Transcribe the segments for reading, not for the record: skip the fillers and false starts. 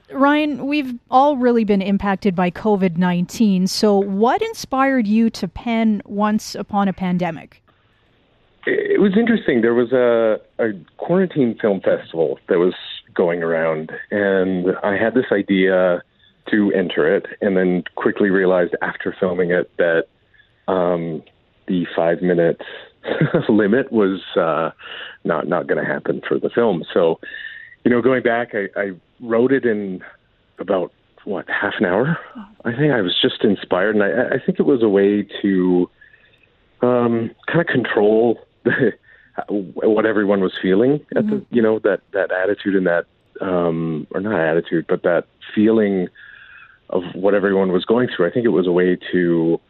Ryan, we've all really been impacted by COVID-19. So what inspired you to pen Once Upon a Pandemic? It was interesting. There was a quarantine film festival that was going around, and I had this idea to enter it, and then quickly realized after filming it that the 5-minute limit was not going to happen for the film. So, going back, I wrote it in about, half an hour? I think I was just inspired, and I think it was a way to kind of control what everyone was feeling at the, that attitude and that, or not attitude, but that feeling of what everyone was going through. I think it was a way to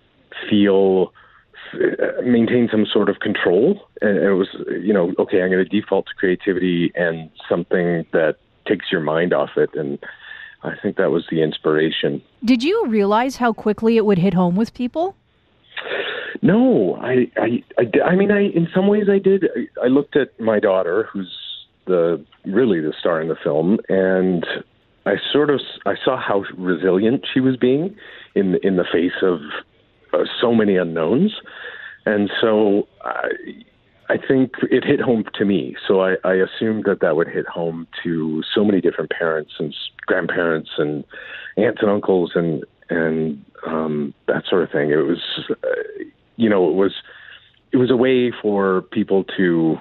maintain some sort of control. And it was, okay, I'm going to default to creativity and something that takes your mind off it. And I think that was the inspiration. Did you realize how quickly it would hit home with people? No, I mean, in some ways I did. I looked at my daughter, who's really the star in the film, and I saw how resilient she was being in the face of so many unknowns. And so I think it hit home to me. So I assumed that would hit home to so many different parents and grandparents and aunts and uncles and that sort of thing. It was, it was a way for people to,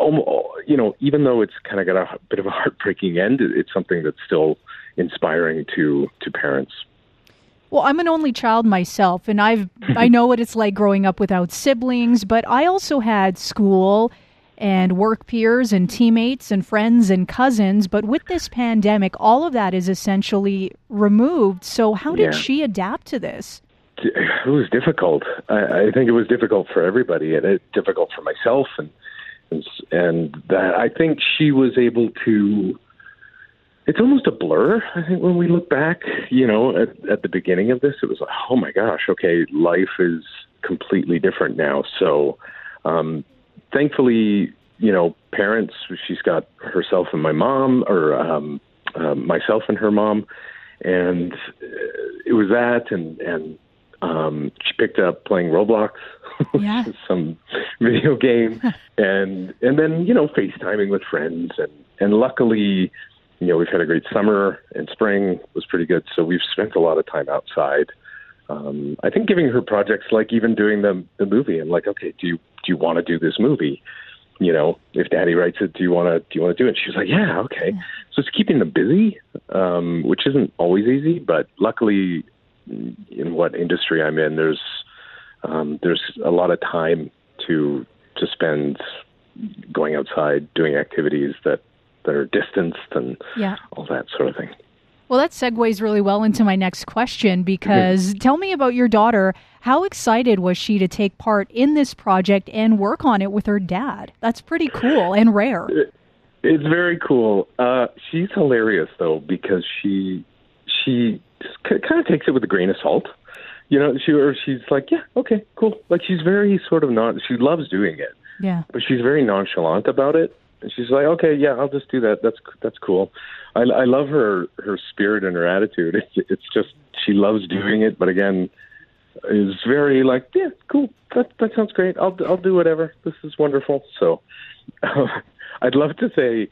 even though it's kind of got a bit of a heartbreaking end, it's something that's still inspiring to parents. Well, I'm an only child myself, and I know what it's like growing up without siblings, but I also had school and work peers and teammates and friends and cousins. But with this pandemic, all of that is essentially removed. So how did she adapt to this? It was difficult. I think it was difficult for everybody, and it's difficult for myself. And that I think she was able to. It's almost a blur. I think when we look back, at the beginning of this, it was like, oh my gosh, okay, life is completely different now. So, thankfully, parents, she's got herself and my mom, or myself and her mom, and it was that, and she picked up playing Roblox, which is some video game, and then FaceTiming with friends, and luckily. We've had a great summer and spring was pretty good. So we've spent a lot of time outside. I think giving her projects, like even doing the movie, and like, okay, do you want to do this movie? If Daddy writes it, do you want to do it? She's like, yeah, okay. So it's keeping them busy, which isn't always easy, but luckily in what industry I'm in, there's a lot of time to spend going outside, doing activities that are distanced and all that sort of thing. Well, that segues really well into my next question, because tell me about your daughter. How excited was she to take part in this project and work on it with her dad? That's pretty cool and rare. It's very cool. She's hilarious, though, because she just kind of takes it with a grain of salt. She's like, yeah, okay, cool. Like, she's very sort of she loves doing it. Yeah. But she's very nonchalant about it. And she's like, okay, yeah, I'll just do that. That's cool. I love her spirit and her attitude. It's just, she loves doing it, but again, is very like, yeah, cool. That sounds great. I'll do whatever. This is wonderful. So, I'd love to say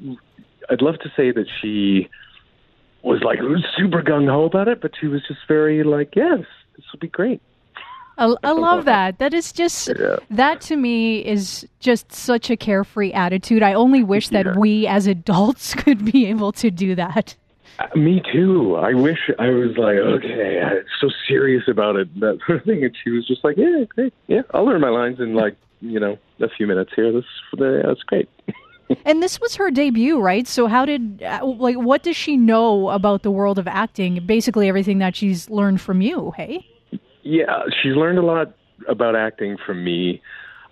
that she was like super gung ho about it, but she was just very like, yes, this will be great. I love that. That is just, that to me is just such a carefree attitude. I only wish that we as adults could be able to do that. Me too. I wish I was like, okay, I'm so serious about it, that sort of thing. And she was just like, yeah, great. Yeah, I'll learn my lines in a few minutes here. That's great. And this was her debut, right? So what does she know about the world of acting? Basically everything that she's learned from you, hey? Yeah, she's learned a lot about acting from me.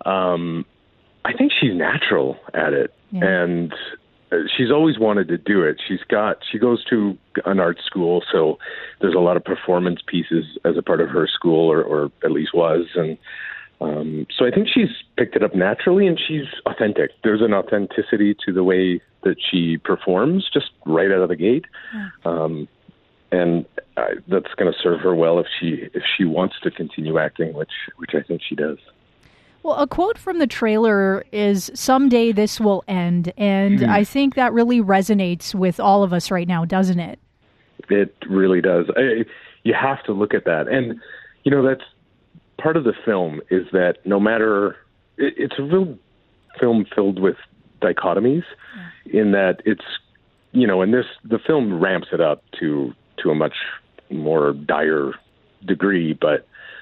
I think she's natural at it, and she's always wanted to do it. She goes to an art school, so there's a lot of performance pieces as a part of her school, or at least was, and So I think she's picked it up naturally, and she's authentic. There's an authenticity to the way that she performs just right out of the gate. And that's going to serve her well if she wants to continue acting, which I think she does. Well, a quote from the trailer is, "Someday this will end," and I think that really resonates with all of us right now, doesn't it? It really does. You have to look at that. And, that's part of the film is that no matter, it's a real film filled with dichotomies in that it's, and the film ramps it up to a much more dire degree, but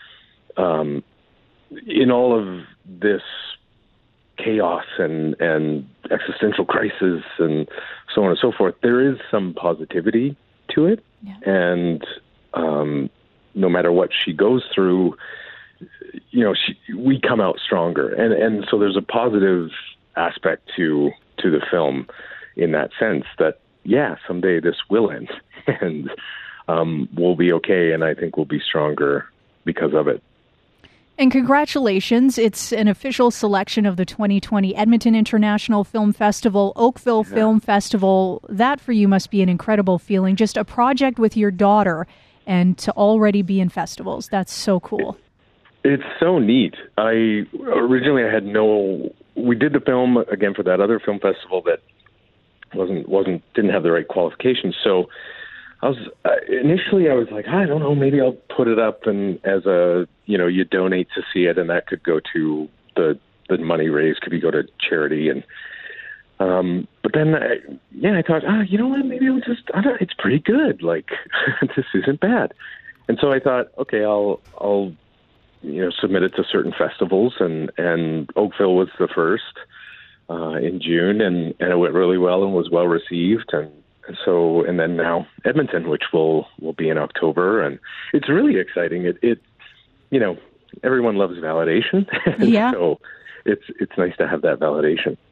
in all of this chaos and existential crisis and so on and so forth, there is some positivity to it. Yeah. And no matter what she goes through, we come out stronger. And so there's a positive aspect to the film in that sense that, someday this will end and we'll be okay. And I think we'll be stronger because of it. And congratulations. It's an official selection of the 2020 Edmonton International Film Festival, Oakville Film Festival. That for you must be an incredible feeling. Just a project with your daughter and to already be in festivals. That's so cool. It's so neat. We did the film again for that other film festival that didn't have the right qualifications. So I was like, I don't know, maybe I'll put it up and as you donate to see it, and that could go to the money raised could go to charity. And but then I thought, you know what, maybe it's pretty good. Like this isn't bad. And so I thought, okay, I'll submit it to certain festivals, and Oakville was the first in June, and it went really well and was well received, and then now Edmonton, which will be in October, and it's really exciting. It everyone loves validation, yeah. So it's nice to have that validation.